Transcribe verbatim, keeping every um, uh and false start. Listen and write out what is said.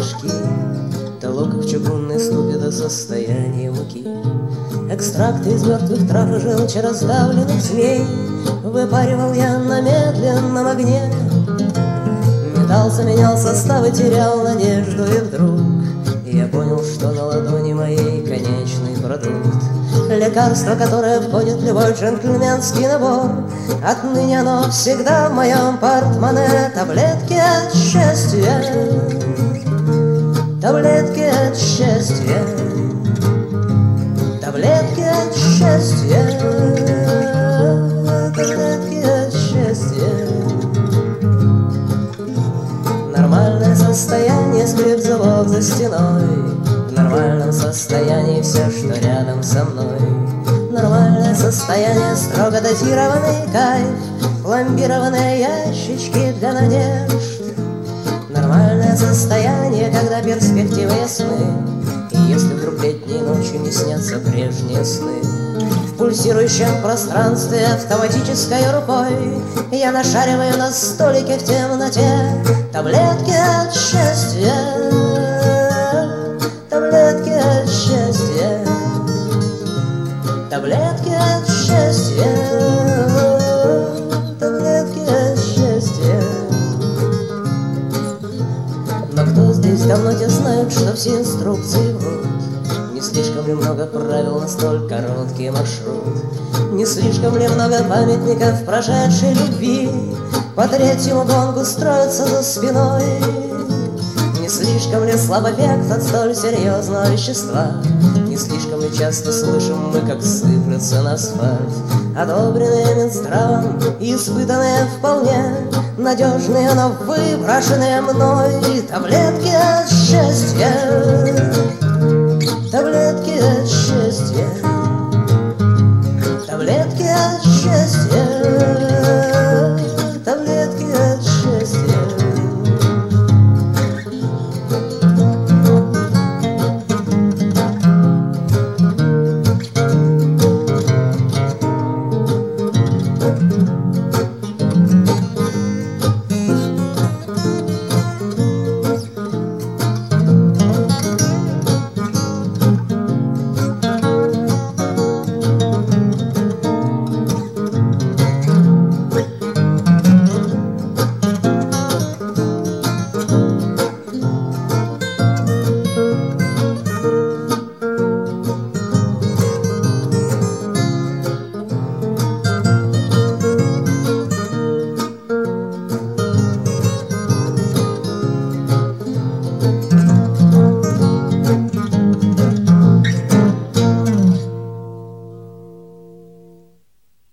мешки, то лук в чугунной ступе до состояния муки. Экстракты из мертвых трав и желчи раздавленных змей выпаривал я на медленном огне. Метался, менял составы, терял надежду, и вдруг я понял, что на ладони моей конечный продукт. Лекарство, которое входит в любой джентльменский набор. Отныне оно всегда в моем портмоне. Таблетки от счастья, таблетки от счастья, таблетки от счастья, таблетки от счастья. Нормальное состояние, скрип зубов за стеной. В нормальном состоянии все, что рядом со мной. Нормальное состояние, строго дозированный кайф, пломбированные ящички для надежд. Нормальное состояние, когда перспективы ясны, и если вдруг летней ночью не снятся прежние сны. В пульсирующем пространстве автоматической рукой я нашариваю на столике в темноте таблетки от счастья, таблетки от счастья, таблетки от счастья, таблетки от счастья. Но кто здесь давно те знают, что все инструкции врут? Не слишком ли много правил на столь короткий маршрут? Не слишком ли много памятников прошедшей любви по третьему гонгу строятся за спиной? Не слишком ли слаб эффект от столь серьезного вещества? Не слишком ли часто слышим мы, как сыплются на асфальт одобренные Минздравом и испытанные вполне надежные, но выброшенные мной таблетки от счастья, таблетки от счастья,